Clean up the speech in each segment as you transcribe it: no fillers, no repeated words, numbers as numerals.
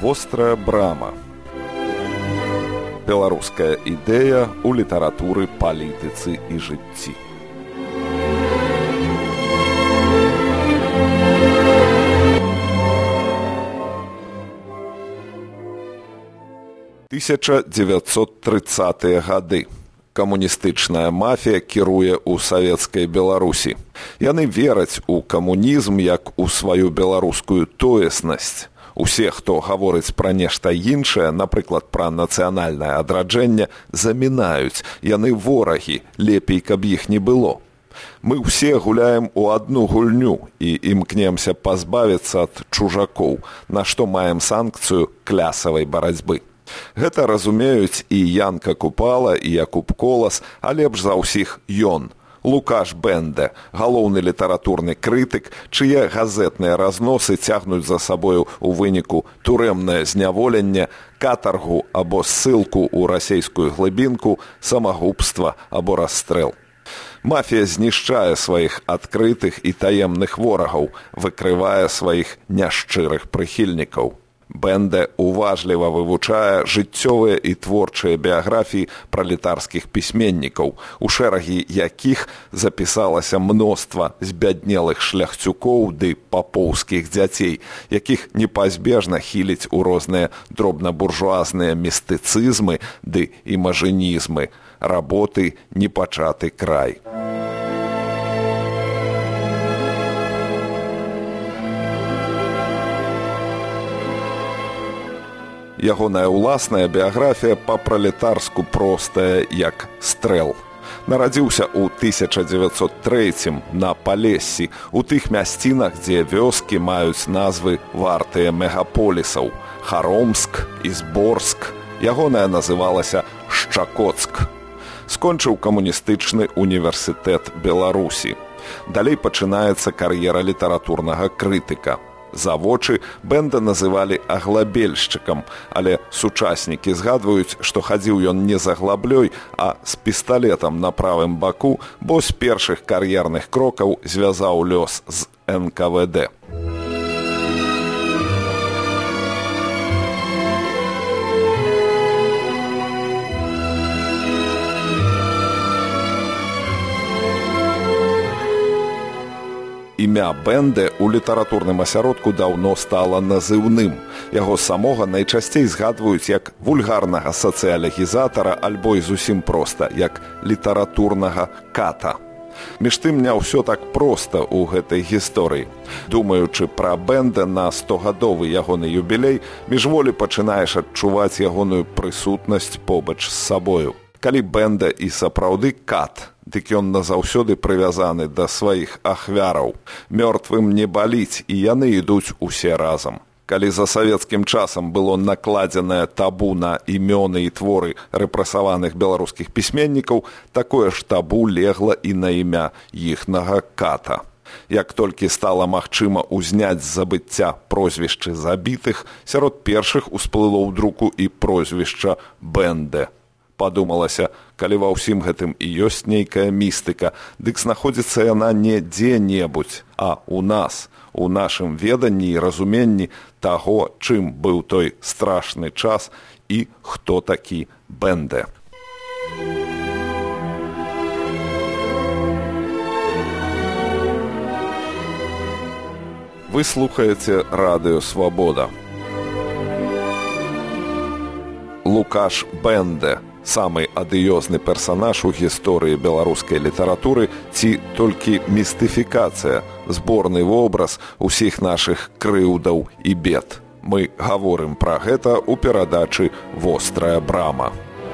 Вострая брама. Беларуская ідэя ў літаратуры, палітыцы і жыцці. – 1930-е гады. Камуністычная мафія кіруе ў савецкай Беларусі. Яны вераць у камунізм як у сваю беларускую тоеснасць. Усе, хто гаворыць пра нешта іншае, напрыклад, пра нацыянальнае адраджэнне, замінаюць. Яны ворагі, лепей, каб іх не было. Мы ўсе гуляем у адну гульню і імкнемся пазбавіцца ад чужакоў, на што маем санкцыю клясавай барацьбы. Гэта разумеюць і Янка Купала, і Якуб Колас, а лепш за ўсіх ён. Лукаш Бенде, галоўны літаратурны крытык, чые газетныя разносы цягнуць за сабою у выніку турэмнае зняволенне, катаргу або ссылку ў расейскую глыбінку, самагубства або расстрэл. Мафія знішчае сваіх адкрытых і таемных ворагаў, выкрывае сваіх няшчырых прыхільнікаў. Бенде уважліва вывучае жыццёвыя і творчыя біяграфіі пралетарскіх пісьменнікаў, у шэрагі якіх запісалася мноства збяднелых шляхцюкоў ды папоўскіх дзяцей, якіх непазбежна хіліць у розныя дробнабуржуазныя містыцызмы ды імажынізмы, работы «Непачаты край». Ягоная ўласная біяграфія па-пралетарску простая, як стрэл. Нарадзіўся ў 1903 на Палессі, у тых мясцінах, дзе вёскі маюць назвы вартыя мегаполісаў – Харомск, Ізборск. Ягоная называлася Шчакоцк. Скончыў камуністычны універсітэт Беларусі. Далей пачынаецца кар'ера літаратурнага крытыка. За вочы Бенда называлі аглабельшчыкам, але сучаснікі згадваюць, што хадзіў ён не за глаблёй, а з пісталетам на правым баку, бо з першых кар'ерных крокаў звязаў лёс з НКВД. Імя Бенде ў літаратурным асяродку даўно стала назыўным. Яго самога найчасцей згадваюць як вульгарнага сацыялегізатара альбо і зусім проста, як літаратурнага ката. Між тым не ўсё так проста ў гэтай гісторыі. Думаючы пра Бенде на 100-гадовы ягоны юбілей, міжволі пачынаеш адчуваць ягоную прысутнасць побач з сабою. Калі Бенде і сапраўды кат, дык ён назаўсёды прывязаны да сваіх ахвяраў. Мёртвым не баліць, і яны ідуць усе разам. Калі за савецкім часам было накладзенае табу на імёны і творы рэпрэсаваных беларускіх пісьменнікаў, такое ж табу легла і на імя іхнага ката. Як толькі стала магчыма ўзняць з забыцця прозвішчы забітых, сярод першых усплыло ў друку і прозвішча Бенде. Падумалася, калі ва ўсім гэтым і ёсць нейкая містыка, дык знаходзіцца яна не дзе-небудзь, а ў нас, у нашым веданні і разуменні таго, чым быў той страшны час і хто такі Бенде. Вы слухаеце Радыё Свабода. Лукаш Бенде. Самы адыёзны персанаж у гісторыі беларускай літаратуры ці толькі містыфікацыя, зборны вобраз усіх нашых крыўдаў і бед. Мы гаворым пра гэта ў перадачы «Вострая брама».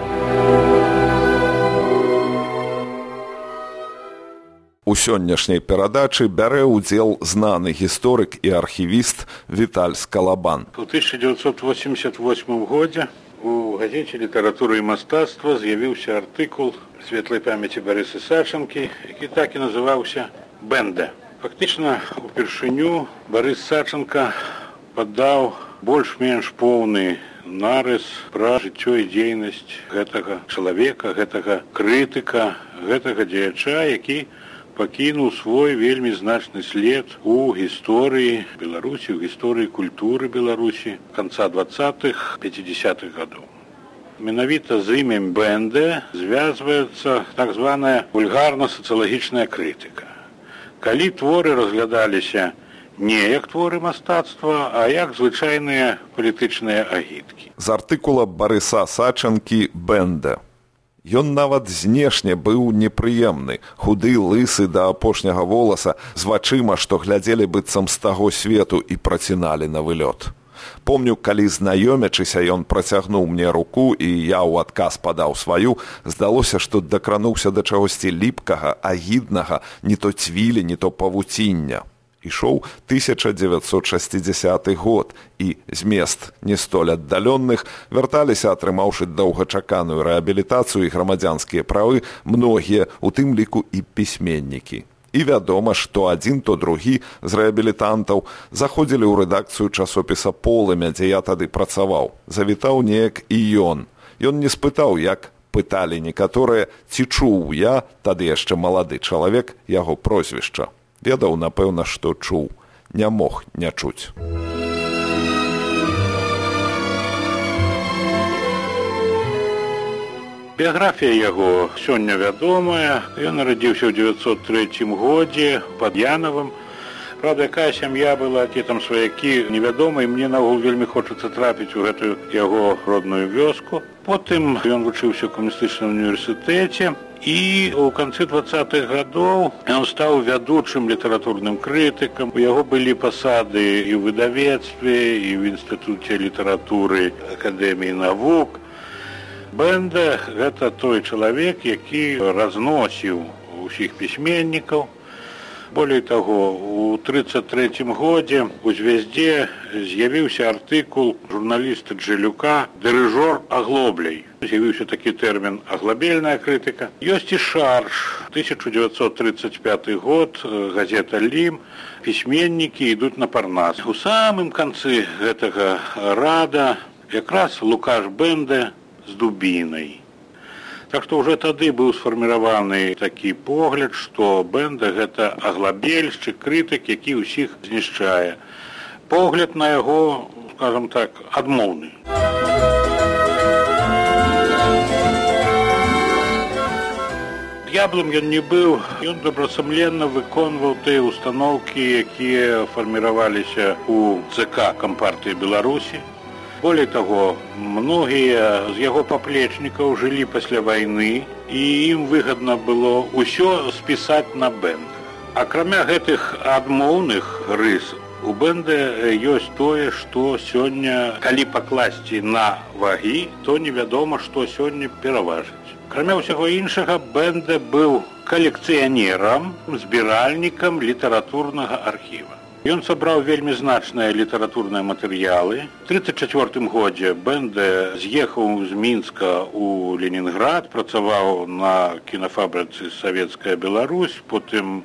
У сённяшняй перадачы бярэ ўдзел знаны гісторык і архівіст Віталь Скалабан. У 1988 годзе у газеце «Літаратура і мастацтва» з'явіўся артыкул светлай памяці Барысы Сачанкі, які так і называўся «Бенде». Фактычна, упершыню Барыс Сачанка падаў больш-менш поўны нарыс пра жыццё і дзейнасць гэтага чалавека, гэтага крытыка, гэтага дзеяча, які пакінуў свой вельмі значны след у гісторыі Беларусі, у гісторыі культуры Беларусі канца 20-х, 50-х гадоў. Менавіта з імем Бенде звязваецца так званая вульгарна-сацыялагічная крытыка. Калі творы разглядаліся не як творы мастацтва, а як звычайныя палітычныя агіткі. З артыкула Барыса Сачанкі «Бенде». Ён нават знешне быў непрыемны, худы, лысы да апошняга воласа, з вачыма, што глядзелі быццам з таго свету і праціналі на вылёт. Помню, калі знаёмячыся, ён працягнуў мне руку, і я ў адказ падаў сваю, здалося, што дакрануўся да чагосьці ліпкага, агіднага, не то цвілі, не то павуціння. Ішоў 1960 год, і з мест не столь аддаленных вярталіся, атрымаўшы доўгачаканую рэабілітацыю і грамадзянскія правы, многія, у тым ліку і пісьменнікі. І вядома, што адзін, то другі з рэабілітантаў заходзілі ў рэдакцыю часопіса «Полымя», дзе я тады працаваў. Завітаў неяк і ён. Ён не спытаў, як пыталі некаторыя, ці чуў я, тады яшчэ малады чалавек, яго прозвішча. Ведаў, напэўна, што чуў. Не мог не чуць. Біяграфія яго сёння вядомая. Ён нарадзіўся ў 903 годзе пад Янавым. Правда, якая сям'я была, ці там сваякі, невядома, і мне наогул вельмі хочацца трапіць у гэтую яго родную вёску. Потым ён вучыўся ў камуністычным універсітэце, і ў канцы 20-х гадоў ён стаў вядучым літаратурным крытыкам. У яго былі пасады і ў выдавецтве, і ў інстытуце літаратуры Акадэміі навук. Бенде – гэта той чалавек, які разносіў усіх пісьменнікаў. Болей таго, у 1933 годзе у «Звязде» з'явіўся артыкул журналіста Джелюка «Дырыжор аглобляй». З'явіўся такі тэрмін «аглабельная крытыка». Ёсць і шарж. 1935 год, газета «Лім», пісьменнікі ідуць на Парнас. У самым канцы гэтага рада якраз Лукаш Бенде з дубінай. Так што ўжо тады быў сфарміраваны такі погляд, што Бенде – гэта аглабельшчык, крытык, які ўсіх знішчае. Погляд на яго, скажам так, адмоўны. Д'яблам ён не быў, ён добрасумленна выконваў тыя устаноўкі, якія фарміраваліся ў ЦК Кампартыі Беларусі. Болей таго, многія з яго паплечнікаў жылі пасля вайны, і ім выгадна было ўсё спісаць на Бенде. Акрамя гэтых адмоўных рыс, у Бенде ёсць тое, што сёння, калі пакласці на вагі, то невядома, што сёння пераважыць. Акрамя ўсяго іншага, Бенде быў калекцыянерам, збіральнікам літаратурнага архіва. Ён сабраў вельмі значныя літаратурныя матэрыялы. У 1934 годзе Бенде з'ехаў з Мінска ў Ленінград, працаваў на кінафабрыцы «Савецкая Беларусь», потым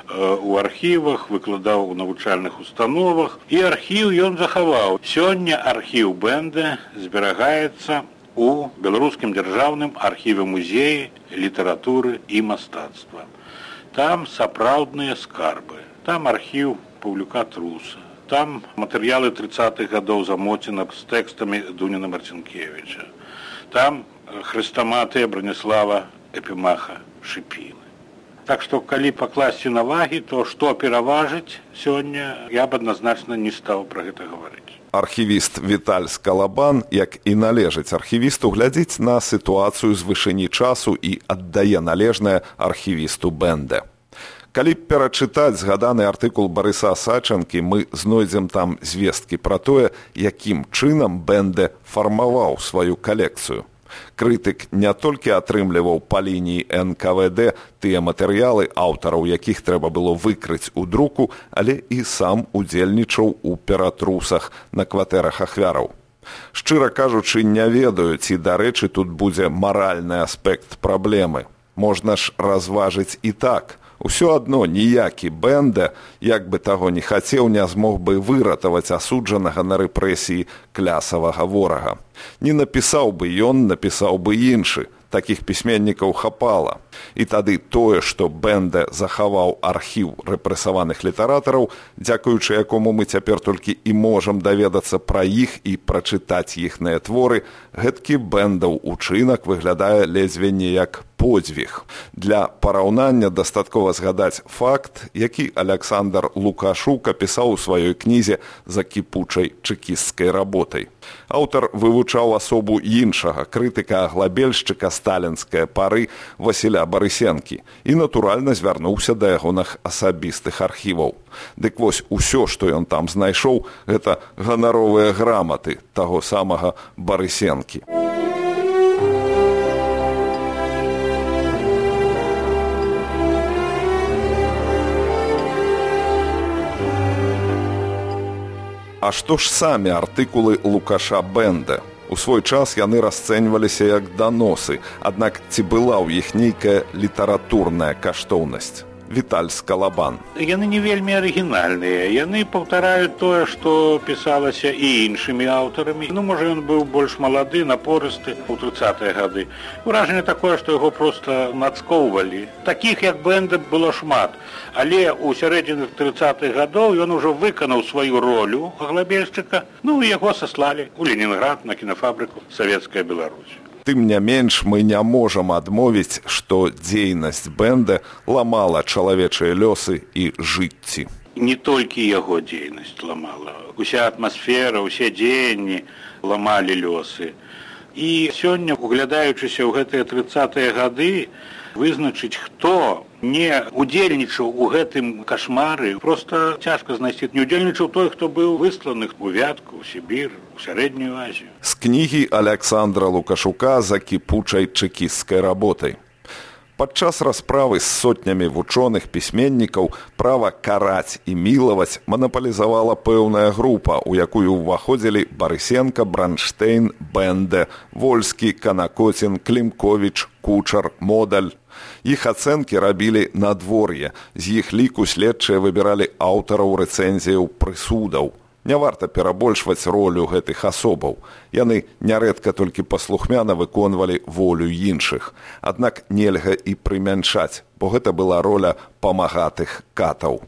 у архівах, выкладаў у навучальных установах. І архіў ён захаваў. Сёння архіў Бенде зберагаецца у Беларускім дзяржаўным архіве-музеі літаратуры і мастацтва. Там сапраўдныя скарбы. Там архіў Паўлюка Труса. Там матэрыялы 30-х гадоў Замотіна з тэкстамі Дуніна Марцінкевіча. Там хрэстаматыя Браніслава Эпімаха Шыпіны. Так што, калі пакласці на вагі, то што пераважыць сёння, я б адназначна не стаў пра гэта гаварыць. Архівіст Віталь Скалабан, як і належыць архівісту, глядзіць на сітуацыю з вышыні часу і аддае належнае архівісту Бенде. Калі перачытаць згаданы артыкул Барыса Сачанкі, мы знойдзем там звесткі пра тое, якім чынам Бенде фармаваў сваю калекцыю. Крытык не толькі атрымліваў па лініі НКВД тыя матэрыялы, аўтараў якіх трэба было выкрыць у друку, але і сам удзельнічаў у ператрусах на кватэрах ахвяраў. Шчыра кажучы, не ведаю, ці, дарэчы, тут будзе маральны аспект праблемы. Можна ж разважыць і так. Усё адно ніякі Бенде, як бы таго не хацеў, не змог бы выратаваць асуджанага на рэпрэсіі клясавага ворага. Не напісаў бы ён, напісаў бы іншы. Такіх пісьменнікаў хапала. І тады тое, што Бенде захаваў архіў рэпрэсаваных літаратараў, дзякуючы якому мы цяпер толькі і можам даведацца пра іх і прачытаць іхныя творы, гэткі Бендаў учынак выглядае ледзьве не як подзвіг. Для параўнання дастаткова згадаць факт, які Аляксандр Лукашук апісаў у сваёй кнізе «За кіпучай чэкісцкай работай». Аўтар вывучаў асобу іншага крытыка-аглабельшчыка сталінскай пары Васіля Барысенкі і, натуральна, звярнуўся да ягоных асабістых архіваў. Дык вось, усё, што ён там знайшоў, гэта ганаровыя граматы таго самага Барысенкі. А што ж самі артыкулы Лукаша Бенде? У свой час яны расцэньваліся як даносы, аднак ці была ў іх нейкая літаратурная каштоўнасць? Віталь Скалабан. Яны не вельмі арыгінальныя. Яны паўтараюць тое, што пісалася і іншымі аўтарамі. Можа, ён быў больш малады, напорысты ў 30-е гады. Уражанне такое, што яго проста нацкоўвалі. Такіх, як Бенде, было шмат. Але ў сярэдзіне 30-х гадоў ён ужо выканаў сваю ролю аглабельшчыка, і яго саслалі ў Ленінград на кінафабрыку «Савецкая Беларусь». Тым не менш, мы не можам адмовіць, што дзейнасць Бенде ламала чалавечыя лёсы і жыцці. Не толькі яго дзейнасць ламала. Уся атмасфера, усе дзеянні ламалі лёсы. І сёння, углядаючыся ў гэтыя 30-е гады, вызначыць, хто не удзельнічаў у гэтым кашмары, проста цяжка знайсці. Не удзельнічаў той, хто быў высланы у Вятку, у Сібір, у Сярэднюю Азію. З кнігі Аляксандра Лукашука «За кіпучай чэкісцкай работай». Падчас расправы з сотнямі вучоных пісьменнікаў права караць і мілаваць манапалізавала пэўная група, у якую ўваходзілі Барысенка, Бранштейн, Бенде, Вольскі, Канакоцін, Клімковіч, Кучар, Модаль. Іх ацэнкі рабілі надвор'е, з іх ліку следчыя выбіралі аўтараў рэцэнзіяў прысудаў. Не варта перабольшваць ролю гэтых асобаў. Яны нярэдка толькі паслухмяна выконвалі волю іншых. Аднак нельга і прымяншаць, бо гэта была роля памагатых катаў.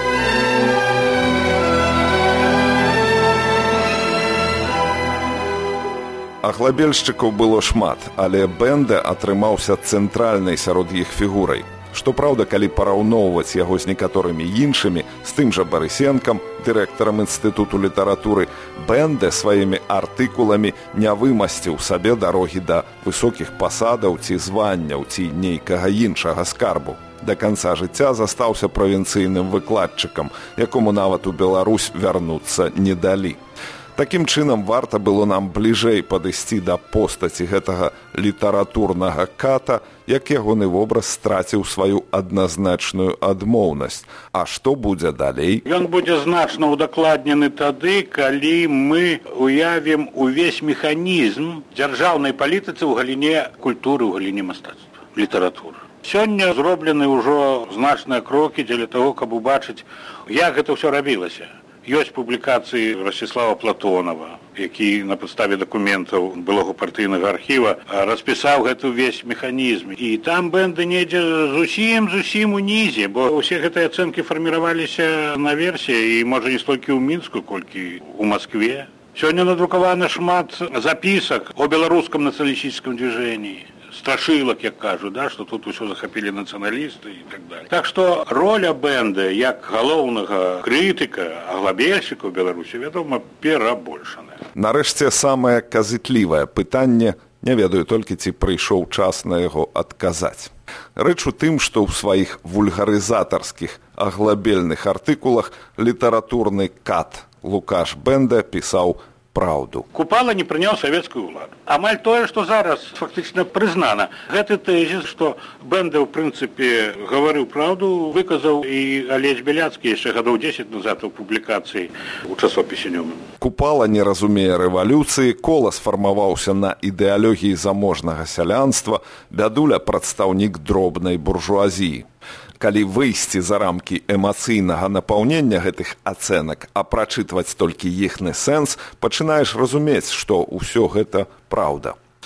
Аглабельшчыкаў было шмат, але Бенде атрымаўся цэнтральнай сярод іх фігурай. Што праўда, калі параўноўваць яго з некаторымі іншымі, з тым жа Барысенкам, дырэктарам інстытуту літаратуры, Бенде сваімі артыкуламі не вымасціў сабе дарогі да высокіх пасадаў ці званняў ці нейкага іншага скарбу. Да канца жыцця застаўся правінцыйным выкладчыкам, якому нават у Беларусь вярнуцца не далі. Такім чынам, варта было нам бліжэй падысці да постаці гэтага літаратурнага ката, як ягоны вобраз страціў сваю адназначную адмоўнасць. А што будзе далей? Ён будзе значна ўдакладнены тады, калі мы уявім увесь механізм дзяржаўнай палітыцы ў галіне культуры, ў галіне мастацтва, літаратуры. Сёння зроблены ўжо значныя крокі дзеля таго, каб убачыць, як гэта ўсё рабілася. Ёсць публікацыі Ростислава Платонова, які на падставе дакументаў былога партыйнага архіва распісаў гэты ўвесь механізм. І там Бенде недзе зусім унізе, бо ўсе гэтыя ацэнкі фарміраваліся наверсе, і можа не столькі ў Мінску, колькі ў Маскве. Сёння надрукавана шмат запісак о беларускам нацыяналістычным движенні. Страшылак, як кажу, што тут усё захапілі нацыяналісты і так далее. Так што роля Бенде як галоўнага крытыка, аглабельшчыка ў Беларусі, вядома, перабольшаная. Нарэшце, самае казытлівае пытанне, не ведаю толькі, ці прыйшоў час на яго адказаць. Рэч у тым, што ў сваіх вульгарызатарскіх аглабельных артыкулах літаратурны кат Лукаш Бенде пісаў праўду. Купала не прыняў савецкую ўладу. Амаль тое, што зараз фактычна прызнана. Гэты тэзіс, што Бенде, ў прынцыпе, гаварыў праўду, выказаў і Алесь Беляцкі яшчэ гадоў 10 назад у публікацыі ў часопісе «Нёман». Купала не разумее рэвалюцыі, Кола сфармаваўся на ідэалогіі заможнага сялянства, Бядуля прадстаўнік дробнай буржуазіі. Калі выйсці за рамкі эмацыйнага напаўнення гэтых ацэнак, а прачытваць толькі іхны сэнс, пачынаеш разумець, што ўсё гэта праўда.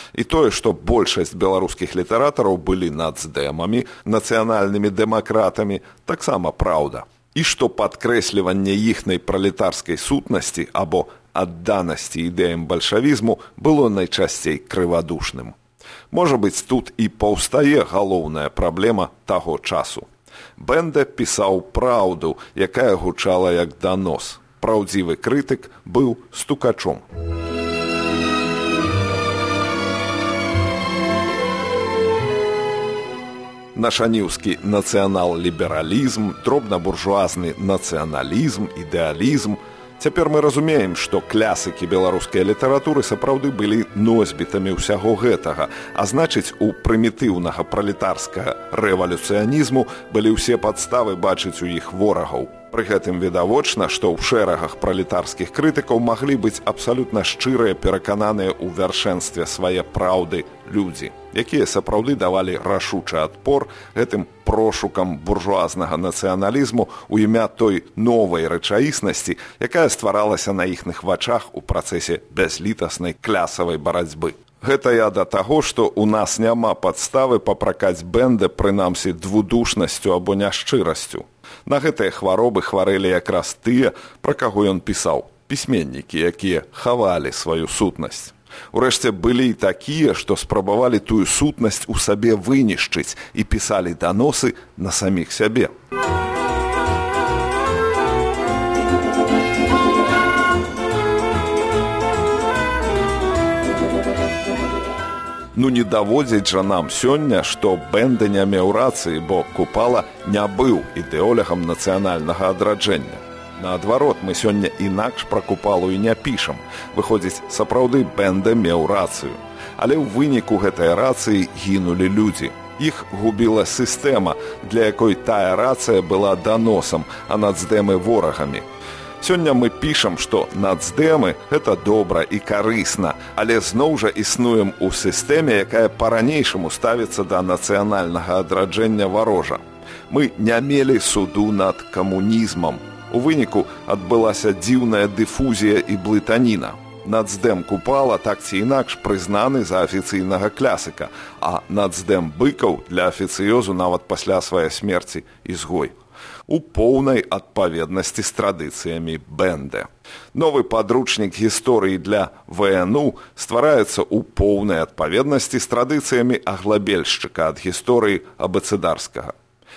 І тое, што большасць беларускіх літаратараў былі нацдэмамі, нацыянальнымі дэмакратамі, таксама праўда. І што падкрэсліванне іхнай пралетарскай сутнасці або адданасці ідэям бальшавізму было найчасцей крывадушным. Можа быць, тут і паўстае галоўная праблема таго часу. Бенде пісаў праўду, якая гучала як данос. Праўдзівы крытык быў стукачом. Нашаніўскі нацыянал-лібералізм, дробна-буржуазны нацыяналізм, ідэалізм. Цяпер мы разумеем, што клясыкі беларускай літаратуры сапраўды былі носьбітамі ўсяго гэтага, а значыць, у прымітыўнага пралетарскага рэвалюцыянізму былі ўсе падставы бачыць у іх ворагаў. Пры гэтым відавочна, што ў шэрагах пралетарскіх крытыкаў маглі быць абсалютна шчырыя, перакананыя ў вяршэнстве свае праўды людзі, якія сапраўды давалі рашучы адпор гэтым прошукам буржуазнага нацыяналізму ў імя той новай рэчаіснасці, якая стваралася на іхных вачах у працэсе бязлітаснай клясавай барацьбы. Гэта я да таго, што ў нас няма падставы папракаць Бенде прынамсі двудушнасцю або няшчырасцю. На гэтыя хваробы хварэлі якраз тыя, пра каго ён пісаў, пісьменнікі, якія хавалі сваю сутнасць. Урэшце, былі і такія, што спрабавалі тую сутнасць у сабе вынішчыць і пісалі даносы на саміх сябе. Ну не даводзіць жа нам сёння, што Бенде не меў рацыі, бо Купала не быў ідэолягам нацыянальнага адраджэння. Наадварот, мы сёння інакш пра Купалу і не пішам. Выходзіць, сапраўды Бенде меў рацыю. Але ў выніку гэтай рацыі гінулі людзі. Іх губіла сістэма, для якой тая рацыя была даносам, а нацдэмы ворагамі. Сёння мы пішам, што нацдэмы – гэта добра і карысна, але зноў жа існуем у сістэме, якая па-ранейшаму ставіцца да нацыянальнага адраджэння варожа. Мы не мелі суду над камунізмам. У выніку адбылася дзіўная дыфузія і блытаніна. Нацдэм Купала так ці інакш прызнаны за афіцыйнага клясыка, а нацдэм Быкаў для афіцыёзу нават пасля свае смерці ізгой. У поўнай адпаведнасці з традыцыямі Бенде. Новы падручнік гісторыі для ВНУ ствараецца ў поўнай адпаведнасці з традыцыямі аглабельшчыка ад гісторыі абэцэдарскага.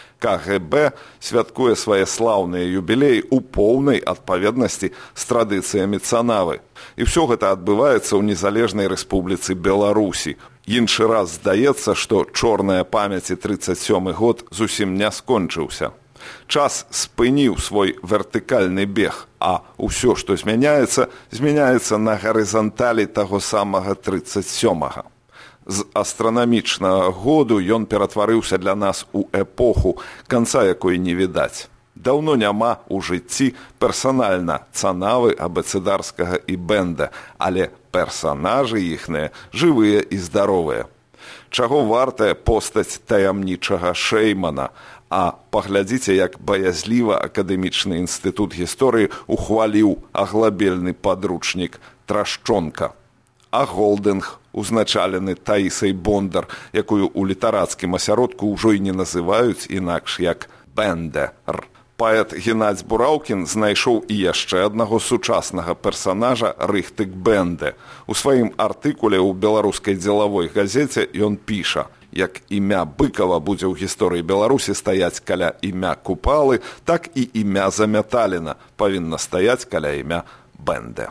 КГБ святкуе свае слаўныя юбілеі ў поўнай адпаведнасці з традыцыямі Цанавы. І ўсё гэта адбываецца ў незалежнай рэспубліцы Беларусі. Іншы раз здаецца, што чорная памяці 37 год зусім не скончыўся. Час спыніў свой вертыкальны бег, а ўсё, што змяняецца, змяняецца на гарызанталі таго самага 37-га. З астранамічнага году ён ператварыўся для нас у эпоху, канца якой не відаць. Даўно няма ў жыцці персанальна Цанавы, абэцэдарскага і Бенде, але персанажы іхныя жывыя і здаровыя. Чаго вартая постаць таямнічага Шэймана, а паглядзіце, як баязліва акадэмічны інстытут гісторыі ухваліў аглабельны падручнік Трашчонка. А Голдынг, узначалены Таісай Бондар, якую ў літарацкім асяродку ўжо і не называюць інакш як Бендер. Паэт Геннадзь Бураўкін знайшоў і яшчэ аднаго сучаснага персанажа Рыхтык Бенде. У сваім артыкуле ў беларускай дзелавой газеце ён піша: як імя Быкава будзе ў гісторыі Беларусі стаяць каля імя Купалы, так і імя Замяталіна павінна стаяць каля імя Бенде.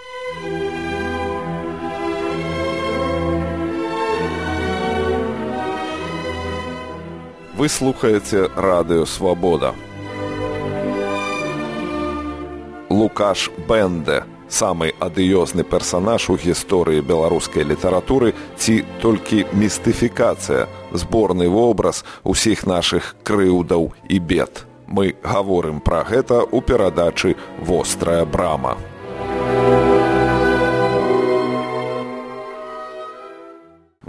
Вы слухаеце Радыё Свабода. Лукаш Бенде – самы адыёзны персанаж у гісторыі беларускай літаратуры ці толькі містыфікацыя, зборны вобраз усіх нашых крыўдаў і бед. Мы гаворым пра гэта ў перадачы «Вострая брама».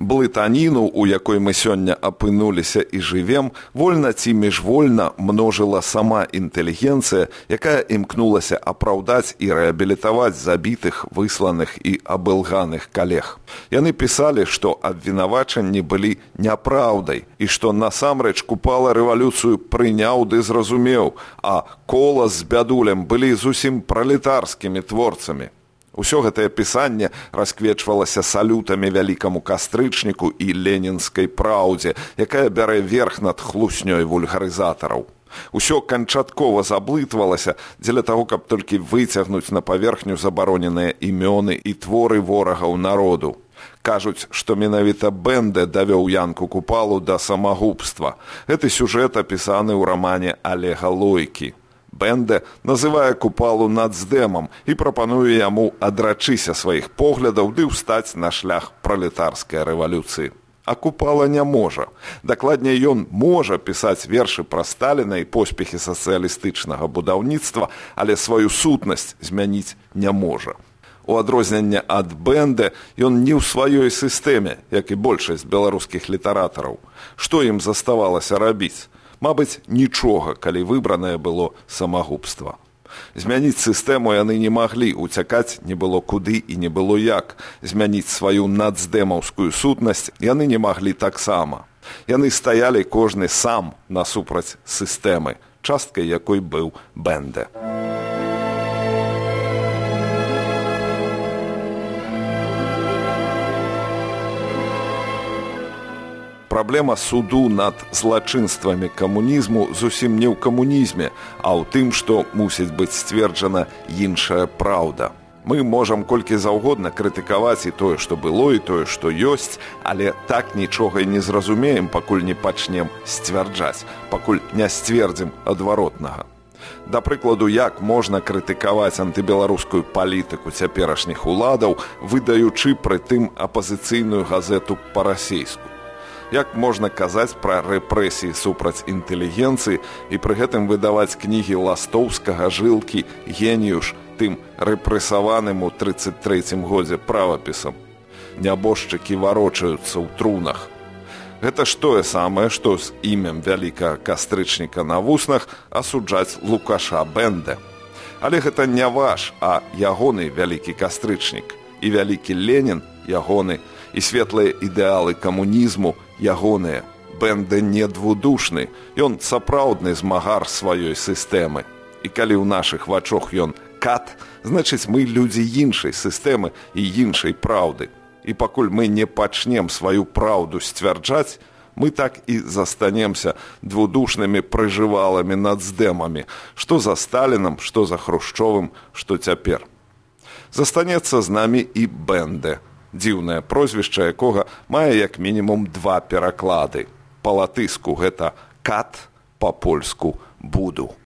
блытаніну, у якой мы сёння апынуліся і жывем, вольна ці міжвольна множыла сама інтэлігенцыя, якая імкнулася апраўдаць і рэабілітаваць забітых, высланых і абылганых калег. Яны пісалі, што абвінавачанні былі няпраўдай і што насамрэч Купала рэвалюцыю прыняў ды зразумеў, а Колас з Бядулем былі зусім пралетарскімі творцамі. Усё гэтае пісанне расквечвалася салютамі вялікаму кастрычніку і ленінскай праўдзе, якая бярэ верх над хлуснёй вульгарызатараў. Усё канчаткова заблытвалася дзеля таго, каб толькі выцягнуць на паверхню забароненыя імёны і творы ворагаў народу. Кажуць, што менавіта Бендэ давёў Янку Купалу да самагубства. Гэты сюжэт апісаны ў рамане Олега Лойкі. Бендэ называе Купалу нацдэмам і прапануе яму адрачыся сваіх поглядаў ды ўстаць на шлях пралетарскай рэвалюцыі. А Купала не можа. Дакладней, ён можа пісаць вершы пра Сталіна і поспехі сацыялістычнага будаўніцтва, але сваю сутнасць змяніць не можа. У адрозненне ад Бендэ, ён не ў сваёй сістэме, як і большасць беларускіх літаратараў. Што ім заставалася рабіць? Мабыць, нічога, калі выбранае было самагубства. Змяніць сістэму яны не маглі, уцякаць не было куды і не было як. Змяніць сваю нацдэмаўскую сутнасць яны не маглі таксама. Яны стаялі кожны сам насупраць сістэмы, часткай якой быў Бендэ. Праблема суду над злачынствамі камунізму зусім не ў камунізме, а ў тым, што мусіць быць сцверджана іншая праўда. Мы можам колькі заўгодна крытыкаваць і тое, што было, і тое, што ёсць, але так нічога і не зразумеем, пакуль не пачнем сцвярджаць, пакуль не сцвердзім адваротнага. Да прыкладу, як можна крытыкаваць антыбеларускую палітыку цяперашніх уладаў, выдаючы пры тым апазіцыйную газету па-расейску. Як можна казаць пра рэпрэсіі супраць інтэлігенцыі і пры гэтым выдаваць кнігі Ластоўскага, Жылкі, Геніюш тым рэпрэсаваным у 33-м годзе правапісам? Нябожчыкі варочаюцца ў трунах. Гэта ж тое самае, што з імем вялікага кастрычніка на вуснах асуджаць Лукаша Бендэ. Але гэта не ваш, а ягоны вялікі кастрычнік. І вялікі Ленін ягоны, і светлыя ідэалы камунізму ягоныя. Бендэ не двудушны, ён сапраўдны змагар сваёй сістэмы. І калі ў нашых вачох ён кат, значыць мы людзі іншай сістэмы і іншай праўды. І пакуль мы не пачнем сваю праўду сцвярджаць, мы так і застанемся двудушнымі прыжываламі нацдэмамі, што за Сталінам, што за Хрушчовым, што цяпер. Застанецца з намі і Бендэ, дзіўнае прозвішча якога мае як мінімум 2 пераклады. Па-латыску гэта кат, па-польску буду.